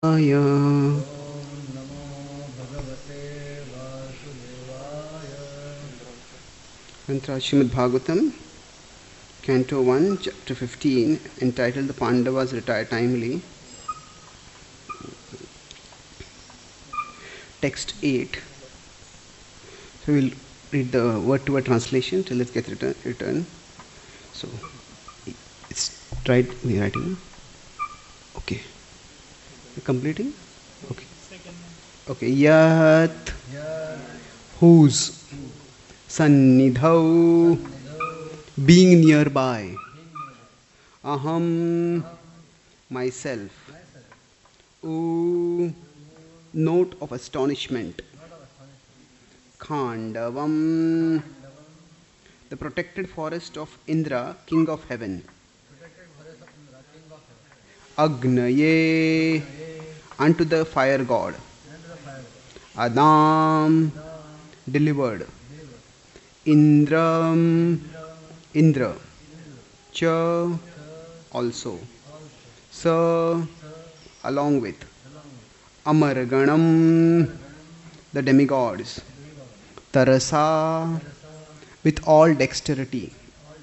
आया Mantra Srimad Bhagavatam, Canto 1, Chapter 15, entitled The Pandavas Retire Timely. Text 8. So we'll read the word-to-word translation till it gets return. So it's tried me writing. Okay. You're completing? Okay. Okay. Yat whose Sannidhau being nearby. Aham myself. Note of astonishment. Khandavam, the protected forest of Indra, king of heaven. Agnaye, unto the fire god. Adam, delivered. Indram, Indra. Cha, also. Sa, along with. Amarganam, the demigods. Tarasa, with all dexterity.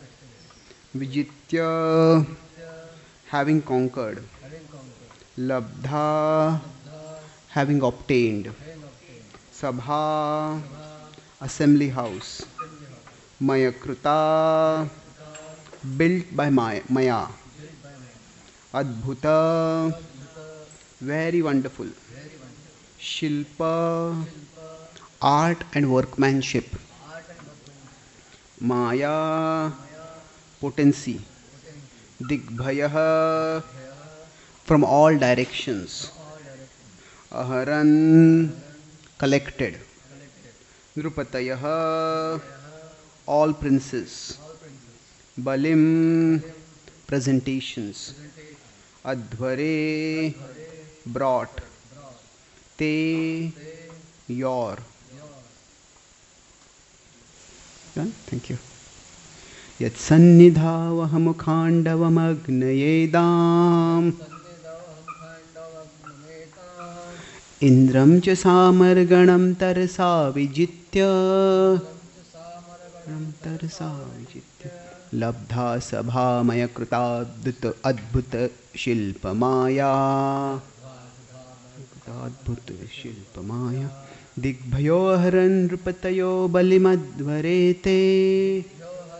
Vijitya, having conquered. Labdha, having obtained. Sabha, assembly house. Mayakruta, built by Maya. Adbhuta, very wonderful. Shilpa, art and workmanship. Maya, potency. Digbhaya, from all directions. Aharan, collected. Drupatayah, all princes. Balim, presentations. Adhvare, brought. Te, your. Done? Thank you. Yat sannidhavaham Indram cha samarganam tarsa vijitya Labdha sabha maya krita adbhuta shilpamaya Digbhayo haran rupatayo balimadvarete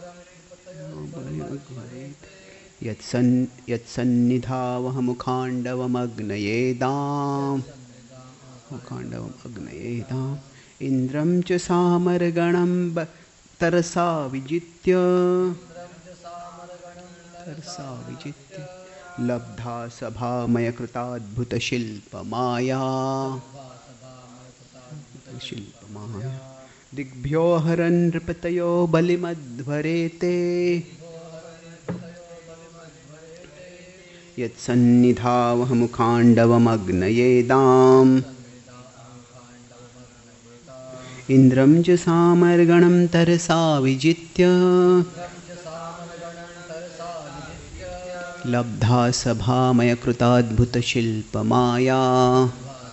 Yat sannidhavaham Agnayedaam Indram cha samarganam tarsa vijitya Labdha sabha maya krita adbhuta shilpamaya Digbhyo haran ripatayo balimadvarete Yat sannidhavaham agnayedam Indram cha samarganam tarsa vijitya Labdha sabha maya krita adbhuta shilpamaya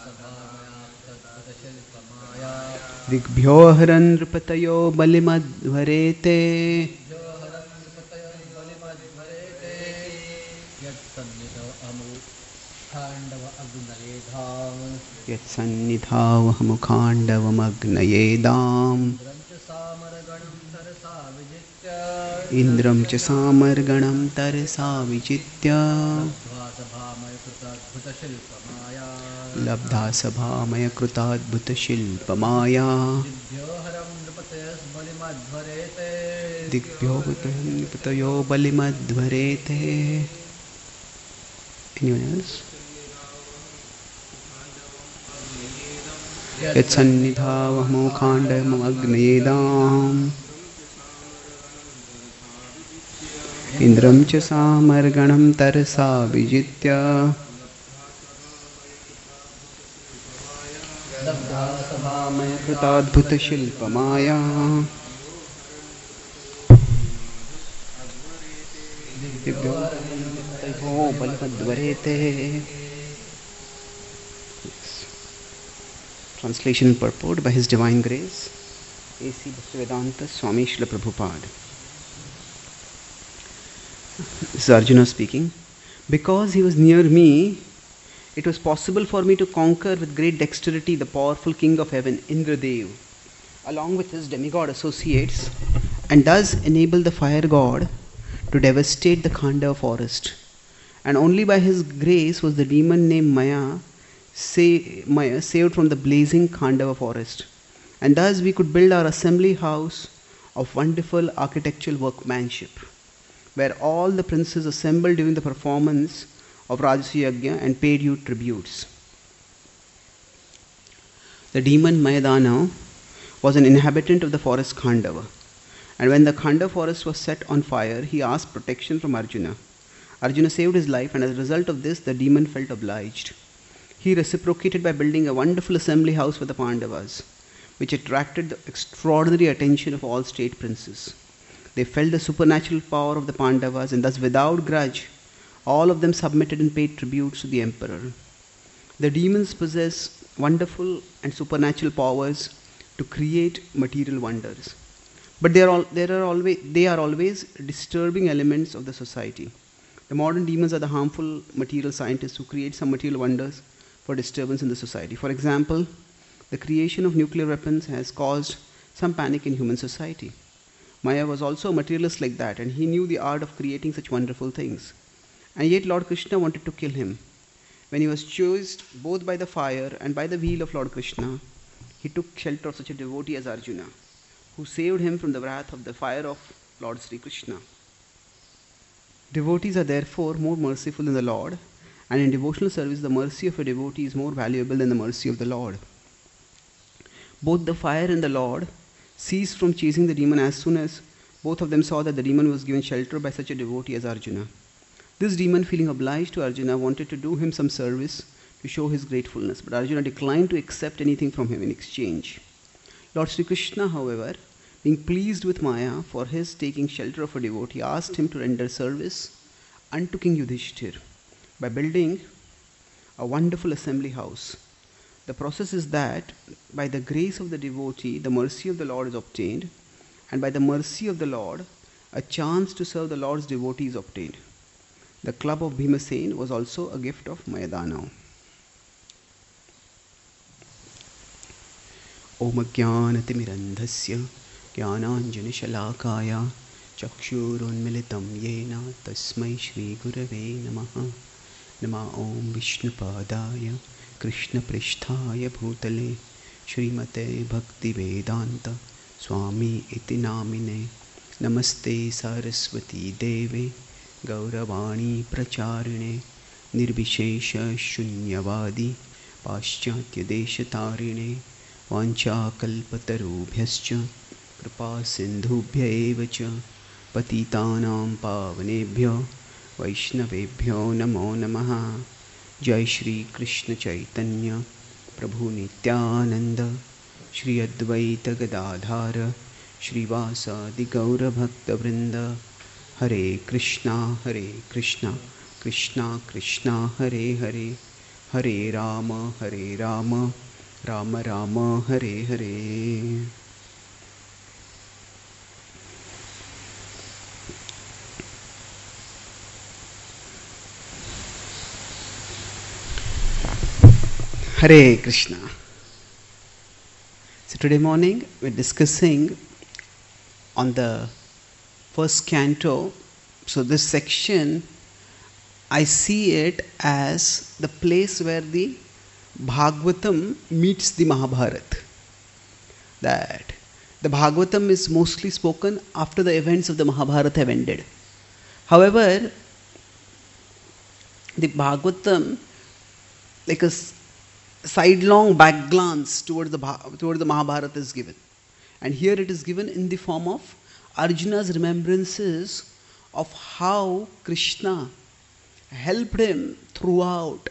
Digbhyo haran rupatayo balimadvarete Yat sannidhavaham agnayedam Indram cha samarganam tarsa vijitya Labdha sabha maya krita adbhuta shilpamaya Digbhyo patayo balimadvarete Anyone else? Yat sannidhavaham agnayedam Indram cha samarganam tarsa vijitya Labdha sabha maya krita adbhuta shilpamaya Digbhyo balimadvarete Translation and purport by His Divine Grace, A.C. Bhaktivedanta Swami Srila Prabhupada. This is Arjuna speaking. Because he was near me, it was possible for me to conquer with great dexterity the powerful king of heaven, Indradev, along with his demigod associates, and thus enable the fire god to devastate the Khandava forest. And only by his grace was the demon named Maya saved from the blazing Khandava forest. And thus we could build our assembly house of wonderful architectural workmanship, where all the princes assembled during the performance of Rajasuya Yajna and paid you tributes. The demon Mayadana was an inhabitant of the forest Khandava, and when the Khandava forest was set on fire, he asked protection from Arjuna. Arjuna saved his life, and as a result of this, the demon felt obliged. He reciprocated by building a wonderful assembly house for the Pandavas, which attracted the extraordinary attention of all state princes. They felt the supernatural power of the Pandavas, and thus without grudge, all of them submitted and paid tributes to the emperor. The demons possess wonderful and supernatural powers to create material wonders, but they are always disturbing elements of the society. The modern demons are the harmful material scientists who create some material wonders for disturbance in the society. For example, the creation of nuclear weapons has caused some panic in human society. Maya was also a materialist like that, and he knew the art of creating such wonderful things. And yet Lord Krishna wanted to kill him. When he was chased both by the fire and by the wheel of Lord Krishna, he took shelter of such a devotee as Arjuna, who saved him from the wrath of the fire of Lord Sri Krishna. Devotees are therefore more merciful than the Lord, and in devotional service the mercy of a devotee is more valuable than the mercy of the Lord. Both the fire and the Lord ceased from chasing the demon as soon as both of them saw that the demon was given shelter by such a devotee as Arjuna. This demon, feeling obliged to Arjuna, wanted to do him some service to show his gratefulness, but Arjuna declined to accept anything from him in exchange. Lord Sri Krishna, however, being pleased with Maya for his taking shelter of a devotee, asked him to render service unto King Yudhishthir by building a wonderful assembly house. The process is that by the grace of the devotee, the mercy of the Lord is obtained, and by the mercy of the Lord, a chance to serve the Lord's devotee is obtained. The club of Bhimasen was also a gift of Mayadana. Om Jnanatimirandhasya Jnananjanashalakaya Chakshurunmilitam Yena Tasmai Shri Gurave Namaha. Nama Om Vishnupadaya Krishna Pristhaya Bhutale Srimate Bhakti Vedanta Swami Iti Namine. Namaste Saraswati Deve Gauravani Pracharine Nirvishesha Shunyavadi Paschatya Deshatarine Vancha Kalpatarubhyascha Kripa Sindhubhya Evacha Patitanam Pavanebhyo Vaishnavebhyo Namo Namaha. Jai Shri Krishna Chaitanya Prabhu Nityananda Shri Advaita Gadadhara Shri Vasadi Gaura Bhakta Vrinda. Hare Krishna Krishna Krishna Hare Hare, Hare Rama Rama Rama Hare Hare. Hare Krishna. So today morning we're discussing on the first canto. So this section, I see it as the place where the Bhagavatam meets the Mahabharata. That the Bhagavatam is mostly spoken after the events of the Mahabharata have ended. However, the Bhagavatam, like a sidelong back glance toward the Mahabharata is given. And here it is given in the form of Arjuna's remembrances of how Krishna helped him throughout.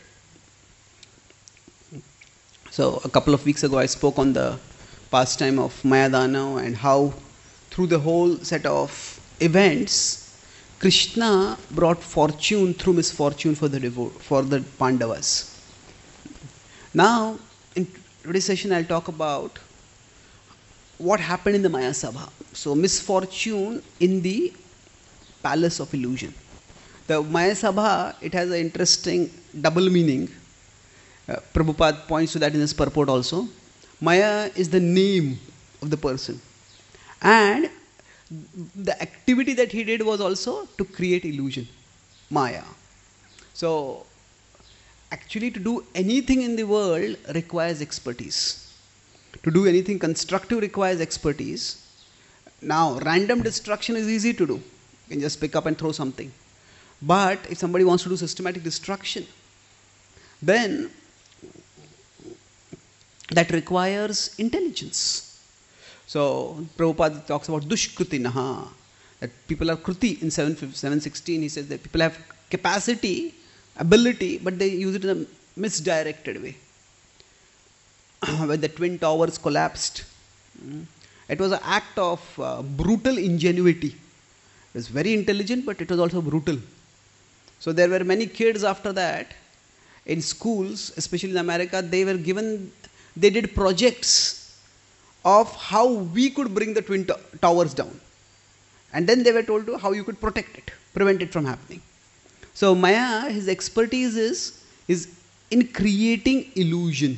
So a couple of weeks ago I spoke on the pastime of Mayadana and how through the whole set of events Krishna brought fortune through misfortune for the Pandavas. Now today's session I'll talk about what happened in the Maya Sabha. So misfortune in the palace of illusion. The Maya Sabha, it has an interesting double meaning. Prabhupada points to that in his purport also. Maya is the name of the person. And the activity that he did was also to create illusion. Maya. So, actually to do anything in the world requires expertise. To do anything constructive requires expertise. Now, random destruction is easy to do. You can just pick up and throw something. But if somebody wants to do systematic destruction, then that requires intelligence. So, Prabhupada talks about dushkrutinaha, that people are kruti in 716. He says that people have capacity, ability, but they use it in a misdirected way. When the Twin Towers collapsed, it was an act of brutal ingenuity. It was very intelligent, but it was also brutal. So there were many kids after that in schools, especially in America, they did projects of how we could bring the Twin Towers down. And then they were told how you could protect it, prevent it from happening. So Maya, his expertise is in creating illusion.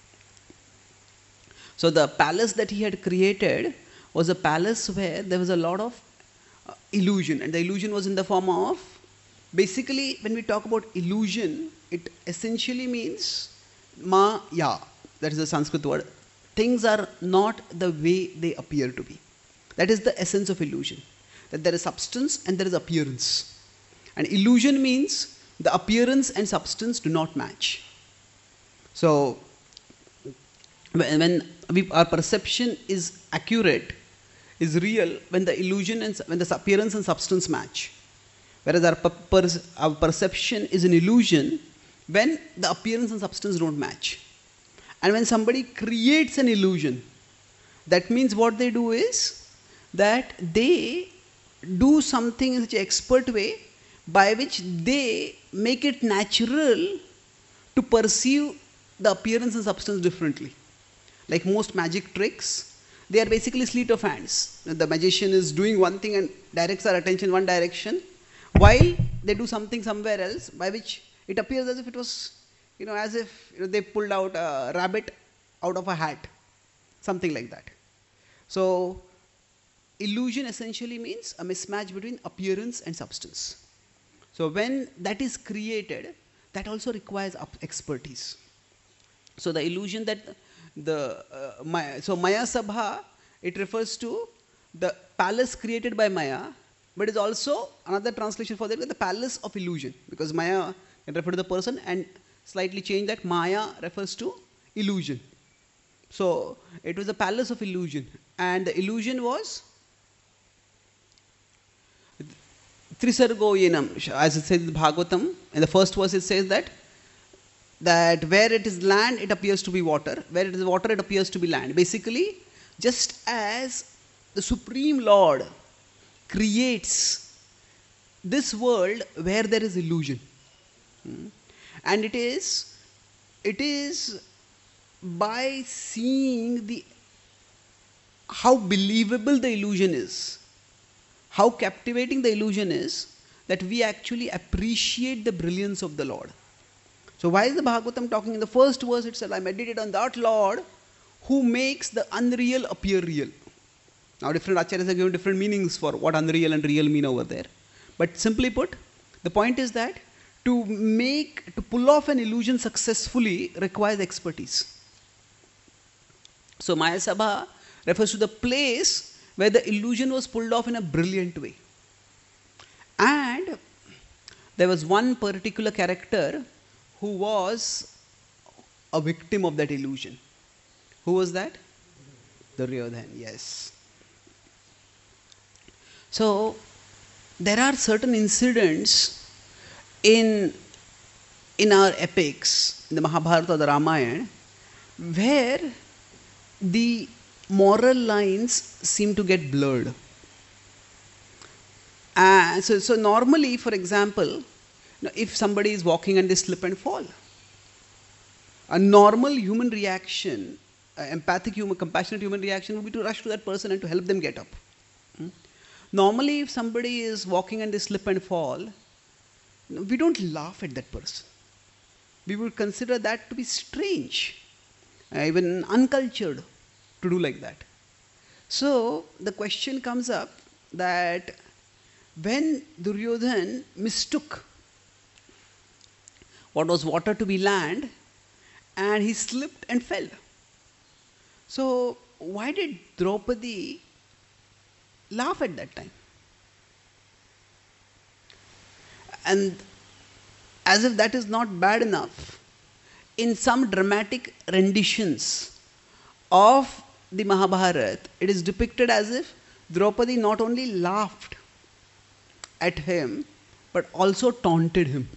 So the palace that he had created was a palace where there was a lot of illusion, and the illusion was in the form of, basically when we talk about illusion, it essentially means Maya, that is the Sanskrit word. Things are not the way they appear to be. That is the essence of illusion, that there is substance and there is appearance. And illusion means the appearance and substance do not match. So when our perception is accurate, is real, when the illusion and when the appearance and substance match. Whereas our perception is an illusion when the appearance and substance don't match. And when somebody creates an illusion, that means what they do is that they do something in such an expert way by which they make it natural to perceive the appearance and substance differently. Like most magic tricks, they are basically sleight of hands. The magician is doing one thing and directs our attention one direction, while they do something somewhere else, by which it appears as if it was, as if they pulled out a rabbit out of a hat, something like that. So, illusion essentially means a mismatch between appearance and substance. So, when that is created, that also requires expertise. So, the illusion that Maya Sabha, it refers to the palace created by Maya, but is also another translation for that, the palace of illusion, because Maya can refer to the person, and slightly change that, Maya refers to illusion. So it was a palace of illusion, and the illusion was Trisargo Yenam, as it says in Bhagavatam. In the first verse it says that where it is land, it appears to be water. Where it is water, it appears to be land. Basically, just as the Supreme Lord creates this world where there is illusion. And it is by seeing how believable the illusion is, how captivating the illusion is, that we actually appreciate the brilliance of the Lord. So why is the Bhagavatam talking in the first verse itself? I meditate on that Lord who makes the unreal appear real. Now different acharyas have given different meanings for what unreal and real mean over there. But simply put, the point is that to pull off an illusion successfully requires expertise. So Maya Sabha refers to the place where the illusion was pulled off in a brilliant way. And there was one particular character who was a victim of that illusion. Who was that? Duryodhana, yes. So, there are certain incidents in our epics, in the Mahabharata or the Ramayana, where the moral lines seem to get blurred. So normally, for example, if somebody is walking and they slip and fall, A normal human reaction, empathic human, compassionate human reaction would be to rush to that person and to help them get up. Normally, if somebody is walking and they slip and fall, we don't laugh at that person. We would consider that to be strange, even uncultured to do like that. So the question comes up that when Duryodhan mistook what was water to be land, and he slipped and fell. So why did Draupadi laugh at that time? And as if that is not bad enough, in some dramatic renditions of the Mahabharata, it is depicted as if Draupadi not only laughed at him, but also taunted him.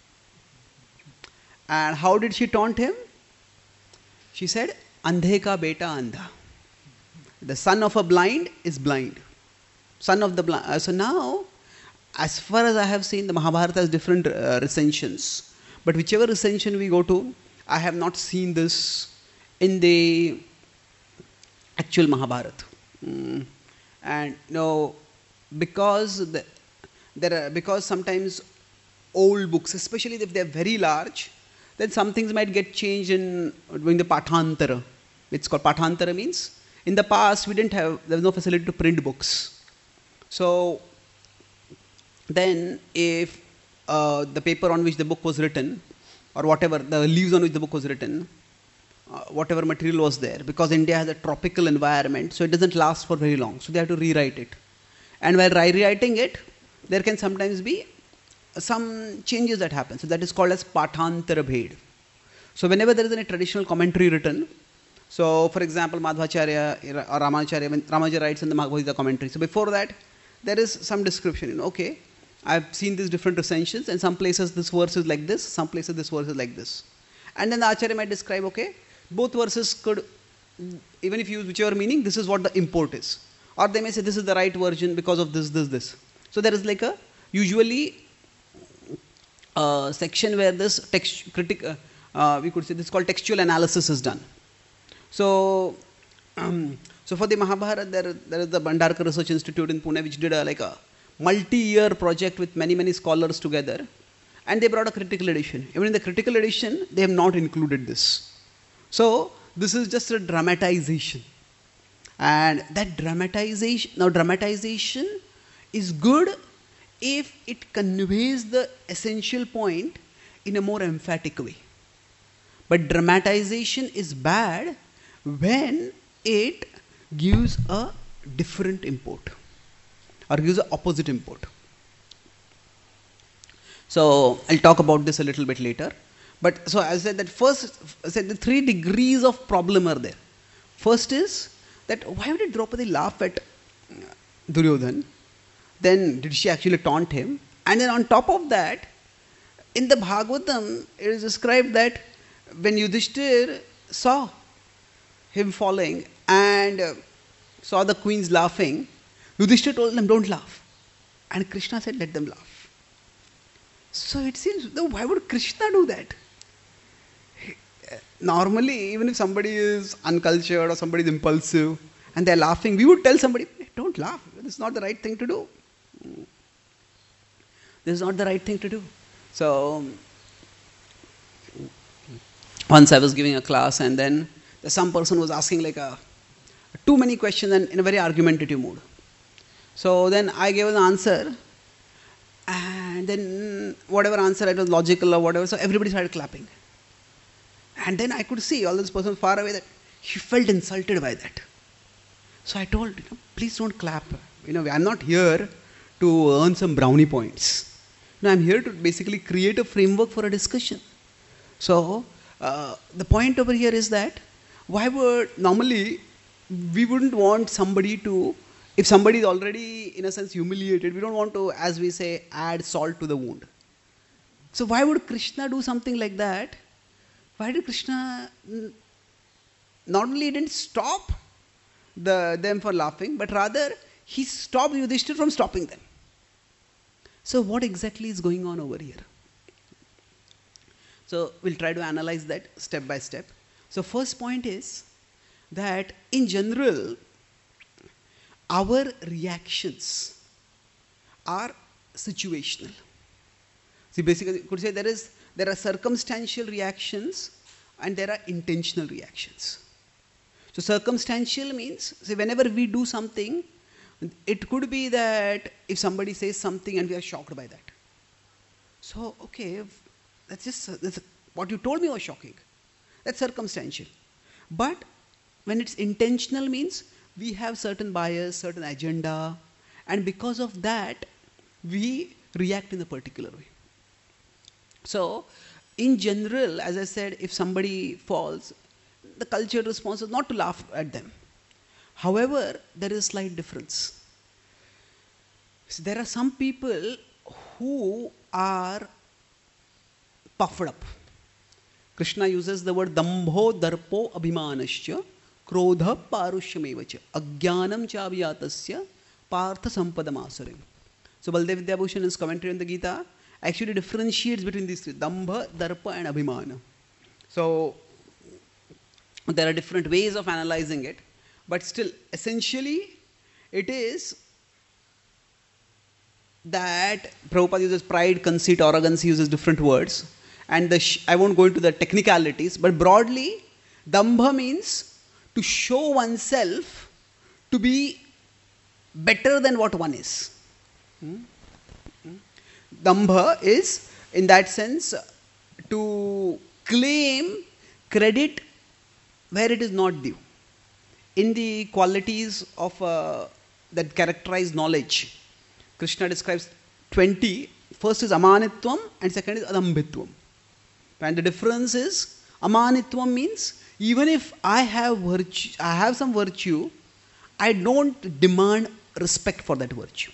And how did she taunt him? She said, Andhe ka beta andha. The son of a blind is blind. Son of the blind. So now, as far as I have seen, the Mahabharata has different recensions. But whichever recension we go to, I have not seen this in the actual Mahabharata. And because because sometimes old books, especially if they are very large, then some things might get changed during the Pathantara. It's called Pathantara means in the past there was no facility to print books. So then if the paper on which the book was written, or whatever, the leaves on which the book was written, whatever material was there, because India has a tropical environment, so it doesn't last for very long. So they have to rewrite it. And while rewriting it, there can sometimes be some changes that happen. So that is called as Pathantara Bhed. So whenever there is any traditional commentary written, so for example, Madhvacharya or Ramanacharya, when Ramanuja writes in the Bhagavad Gita commentary, so before that, there is some description. Okay, I've seen these different recensions, and some places this verse is like this, some places this verse is like this. And then the Acharya might describe, okay, both verses could, even if you use whichever meaning, this is what the import is. Or they may say this is the right version because of this. So there is like a, usually, section where this we could say this is called textual analysis is done. So, so for the Mahabharata, there is the Bhandarkar Research Institute in Pune, which did a multi-year project with many scholars together, and they brought a critical edition. Even in the critical edition, they have not included this. So this is just a dramatization, and that dramatization is good if it conveys the essential point in a more emphatic way. But dramatization is bad when it gives a different import or gives an opposite import. So I'll talk about this a little bit later. But so I said that first, I said the 3 degrees of problem are there. First is that why did Draupadi laugh at Duryodhan? Then did she actually taunt him? And then on top of that, in the Bhagavatam, it is described that when Yudhishthir saw him falling and saw the queens laughing, Yudhishthir told them, don't laugh. And Krishna said, let them laugh. So it seems, why would Krishna do that? Normally, even if somebody is uncultured or somebody is impulsive and they're laughing, we would tell somebody, don't laugh. This is not the right thing to do. This is not the right thing to do. So, once I was giving a class and then some person was asking too many questions and in a very argumentative mood. So then I gave an answer, and then whatever answer it was logical or whatever, so everybody started clapping. And then I could see all this person far away that he felt insulted by that. So I told, please don't clap. I'm not here to earn some brownie points. I'm here to basically create a framework for a discussion. So the point over here is that normally we wouldn't want somebody to, if somebody is already in a sense humiliated, we don't want to, as we say, add salt to the wound. So why would Krishna do something like that? Why did Krishna not only didn't stop them for laughing, but rather he stopped Yudhishthira from stopping them? So what exactly is going on over here? So we'll try to analyze that step by step. So first point is that in general, our reactions are situational. See, basically, you could say there are circumstantial reactions and there are intentional reactions. So circumstantial means, say, whenever we do something, it could be that if somebody says something and we are shocked by that. So, okay, that's what you told me was shocking. That's circumstantial. But when it's intentional means we have certain bias, certain agenda, and because of that, we react in a particular way. So, in general, as I said, if somebody falls, the cultural response is not to laugh at them. However, there is a slight difference. So there are some people who are puffed up. Krishna uses the word dambho darpo abhimanascha krodha parushyameva ajnanam cha avyatasya partha sampadamasarim. So Baldev Vidyabhushan in his commentary on the Gita actually differentiates between these three, dambha, darpa and abhimana. So there are different ways of analyzing it, but still essentially it is that Prabhupada uses pride, conceit, arrogance, he uses different words. And I won't go into the technicalities, but broadly, dambha means to show oneself to be better than what one is. Dambha is, in that sense, to claim credit where it is not due. In the qualities of that characterize knowledge, Krishna describes 20. First is amanitvam and second is adambhitvam. And the difference is, amanitvam means even if I have some virtue, I don't demand respect for that virtue.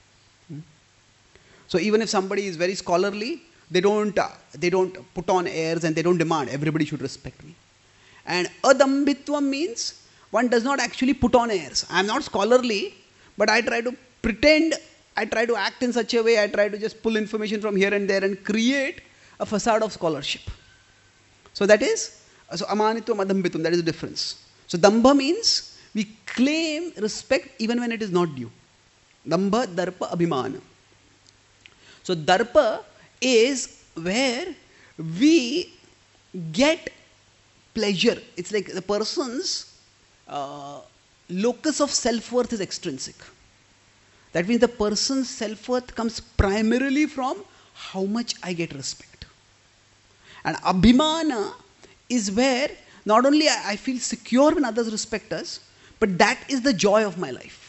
So even if somebody is very scholarly, they don't put on airs and they don't demand everybody should respect me. And adambhitvam means one does not actually put on airs. I am not scholarly, but I try to pretend, I try to act in such a way, I try to just pull information from here and there and create a facade of scholarship. So that is, so amanitvam, adambhitvam, that is the difference. So dambha means we claim respect even when it is not due. Dambha, darpa, abhimana. So darpa is where we get pleasure. It's like the person's locus of self-worth is extrinsic. That means the person's self-worth comes primarily from how much I get respect. And abhimana is where not only I feel secure when others respect us, but that is the joy of my life.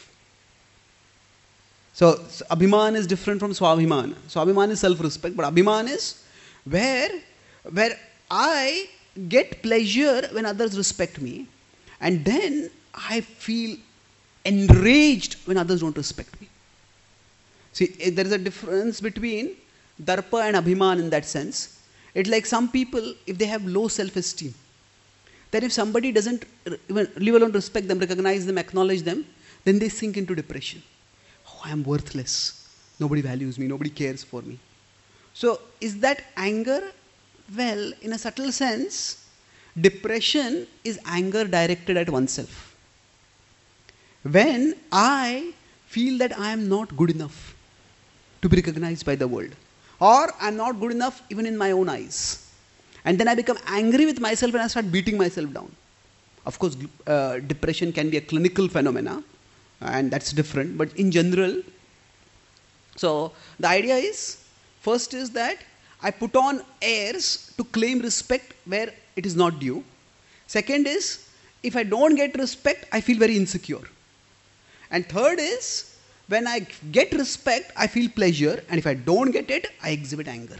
So abhiman is different from swabhiman. Swabhiman is self-respect, but abhiman is where I get pleasure when others respect me, and then I feel enraged when others don't respect me. See, there is a difference between darpa and abhiman in that sense. It's like some people, if they have low self-esteem, then if somebody doesn't even leave alone respect them, recognize them, acknowledge them, then they sink into depression. Oh, I am worthless. Nobody values me. Nobody cares for me. So, is that anger? Well, in a subtle sense, depression is anger directed at oneself. When I feel that I am not good enough to be recognized by the world, or I am not good enough even in my own eyes, and then I become angry with myself and I start beating myself down. Of course, depression can be a clinical phenomena, and that's different, but in general, so the idea is, first is that I put on airs to claim respect where it is not due. Second is, if I don't get respect, I feel very insecure. And third is, when I get respect, I feel pleasure, and if I don't get it, I exhibit anger.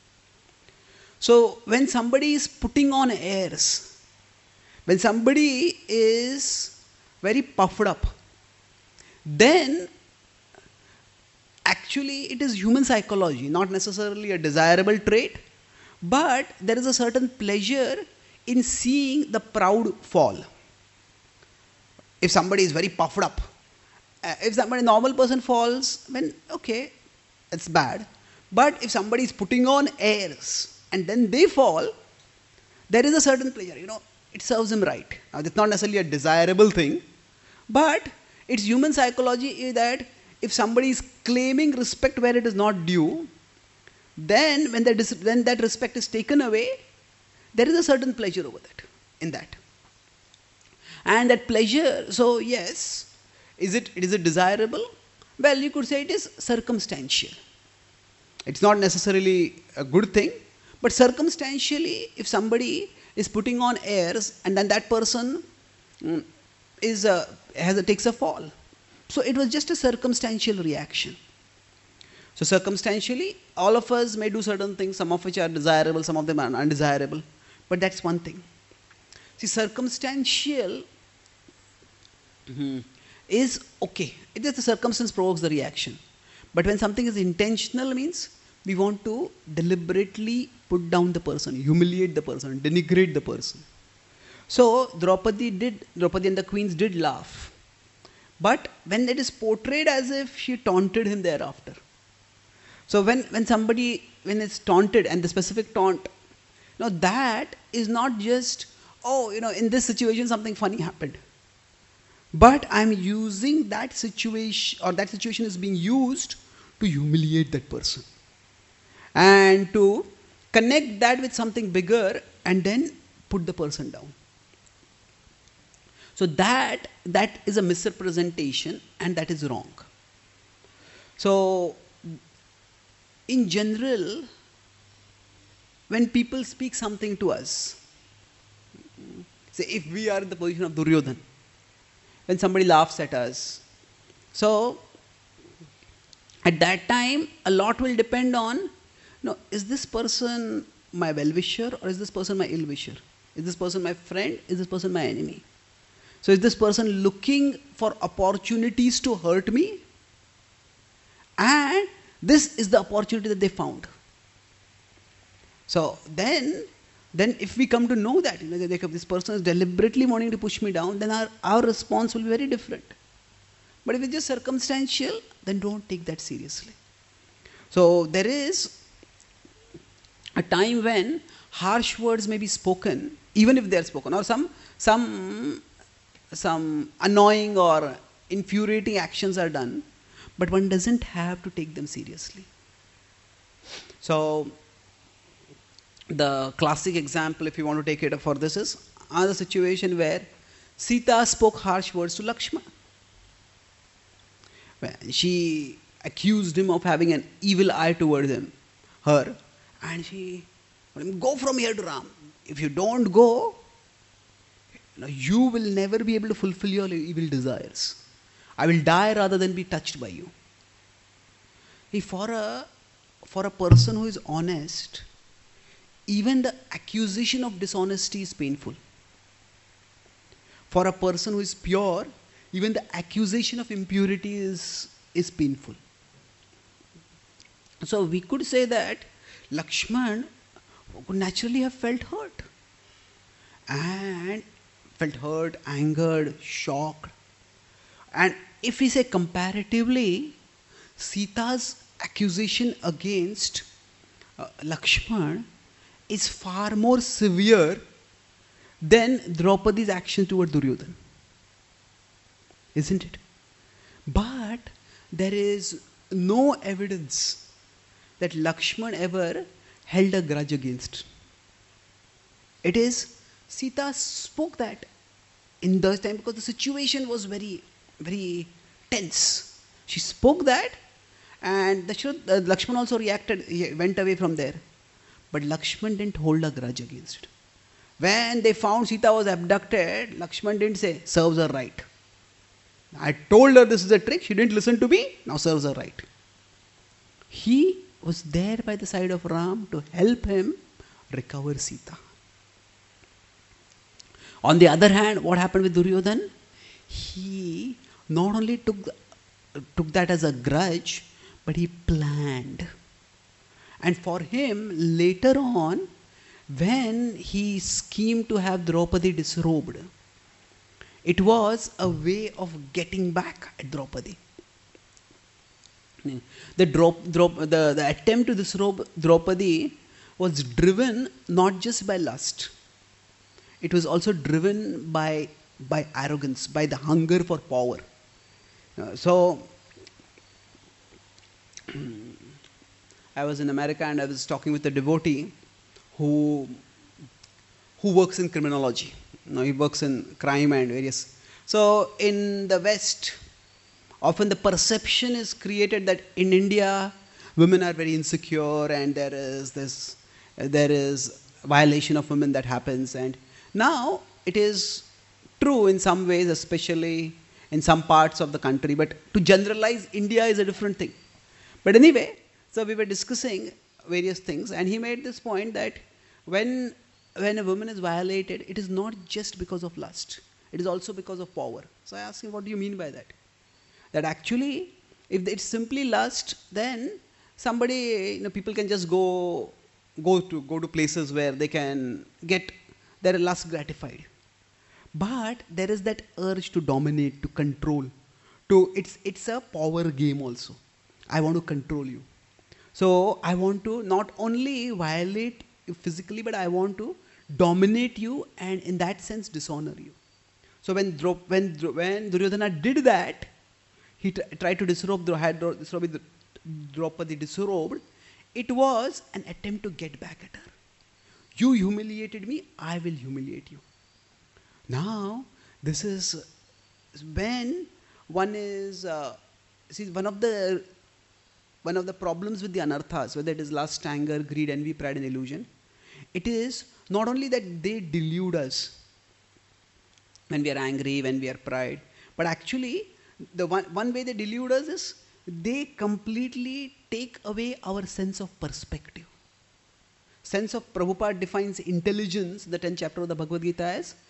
So when somebody is putting on airs, when somebody is very puffed up, then actually it is human psychology, not necessarily a desirable trait, but there is a certain pleasure in seeing the proud fall. If somebody is very puffed up, if somebody, normal person falls, then okay, it's bad. But if somebody is putting on airs, and then they fall, there is a certain pleasure. It serves him right. Now, it's not necessarily a desirable thing, but it's human psychology that if somebody is claiming respect where it is not due, then when that respect is taken away, there is a certain pleasure over that, in that. And that pleasure, so yes, is it desirable? Well, you could say it is circumstantial. It's not necessarily a good thing, but circumstantially, if somebody is putting on airs and then that person takes a fall. So it was just a circumstantial reaction. So circumstantially, all of us may do certain things, some of which are desirable, some of them are undesirable. But that's one thing. See, circumstantial is okay. It is the circumstance provokes the reaction. But when something is intentional, means we want to deliberately put down the person, humiliate the person, denigrate the person. So Draupadi and the queens did laugh. But when it is portrayed as if she taunted him thereafter. So when it's taunted, and the specific taunt, that is not just, in this situation something funny happened. But I'm using that situation, or that situation is being used to humiliate that person. And to connect that with something bigger and then put the person down. So that is a misrepresentation, and that is wrong. So in general, when people speak something to us, say if we are in the position of Duryodhan, when somebody laughs at us, so at that time a lot will depend on, is this person my well-wisher or is this person my ill-wisher? Is this person my friend? Is this person my enemy? So is this person looking for opportunities to hurt me? And this is the opportunity that they found. So then if we come to know that, this person is deliberately wanting to push me down, then our response will be very different. But if it's just circumstantial, then don't take that seriously. So there is a time when harsh words may be spoken, even if they are spoken, or some annoying or infuriating actions are done, but one doesn't have to take them seriously. So the classic example, if you want to take it for this, is another situation where Sita spoke harsh words to Lakshmana. She accused him of having an evil eye towards her, and she told him, go from here to Ram. If you don't go, you will never be able to fulfill your evil desires. I will die rather than be touched by you. For a person who is honest, even the accusation of dishonesty is painful. For a person who is pure, even the accusation of impurity is painful. So we could say that Lakshman could naturally have felt hurt. And felt hurt, angered, shocked. And if we say comparatively, Sita's accusation against Lakshman is far more severe than Draupadi's action toward Duryodhan. Isn't it? But there is no evidence that Lakshman ever held a grudge against. It is Sita spoke that in those time because the situation was very, very tense. She spoke that, and Lakshman also reacted, he went away from there. But Lakshman didn't hold a grudge against it. When they found Sita was abducted, Lakshman didn't say, serves her right. I told her this is a trick, she didn't listen to me, now serves her right. He was there by the side of Ram to help him recover Sita. On the other hand, what happened with Duryodhan? He not only took that as a grudge, but he planned. And for him, later on, when he schemed to have Draupadi disrobed, it was a way of getting back at Draupadi. The attempt to disrobe Draupadi was driven not just by lust, it was also driven by arrogance, by the hunger for power. So I was in America and I was talking with a devotee who works in criminology. He works in crime and various. So in the West, often the perception is created that in India, women are very insecure and there is violation of women that happens. And now it is true in some ways, especially in some parts of the country. But to generalize India is a different thing. But anyway, so we were discussing various things, and he made this point that when a woman is violated, it is not just because of lust, it is also because of power. So I asked him, what do you mean by that? That actually, if it's simply lust, then somebody, people can just go to places where they can get their lust gratified. But there is that urge to dominate, to control, it's a power game also. I want to control you. So I want to not only violate you physically, but I want to dominate you and in that sense dishonor you. So when Duryodhana did that, he tried to disrobe Draupadi disrobed. It was an attempt to get back at her. You humiliated me, I will humiliate you. Now, this is when one is, one of the problems with the anarthas, whether it is lust, anger, greed, envy, pride and illusion, it is not only that they delude us when we are angry, when we are pride, but actually the one way they delude us is they completely take away our sense of perspective. Sense of Prabhupada defines intelligence, the 10th chapter of the Bhagavad Gita, as